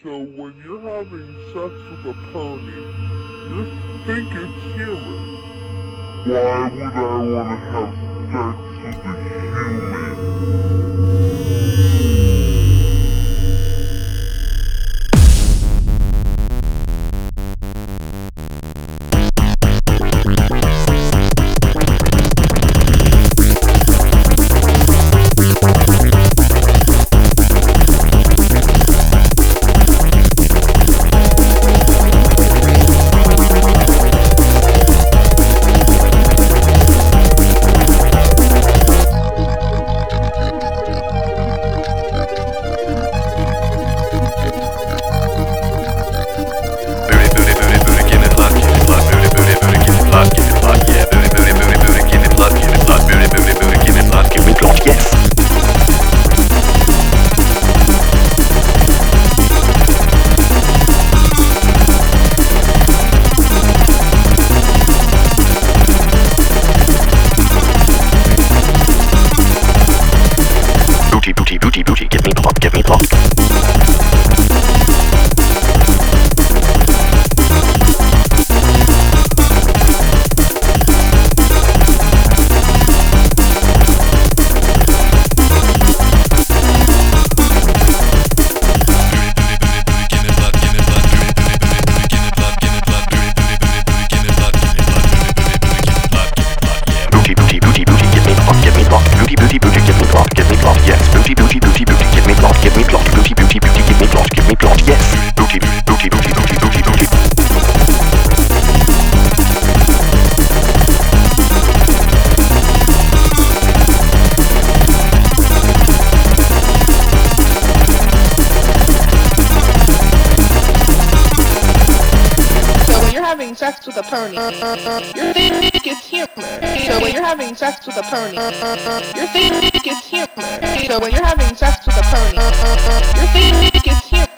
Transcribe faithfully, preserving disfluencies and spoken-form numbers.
So when you're having sex with a pony, you think it's human. Why would I want to have sex with a human? Booty, booty, booty, give me plot, give me plot. Booty, booty, booty, booty, give me plot, give me plot. Booty, booty, booty, give me plot, give me plot, yes. Booty, booty, booty, booty, give me plot, give me plot. Booty, booty, booty, give me plot, give me plot, yes. Booty, booty, booty, booty, booty, booty. So when you're having sex with a pony, you think it's human. So when you're having sex with a pony, you think it's human. So when you're having sex with a pony, you think it's human.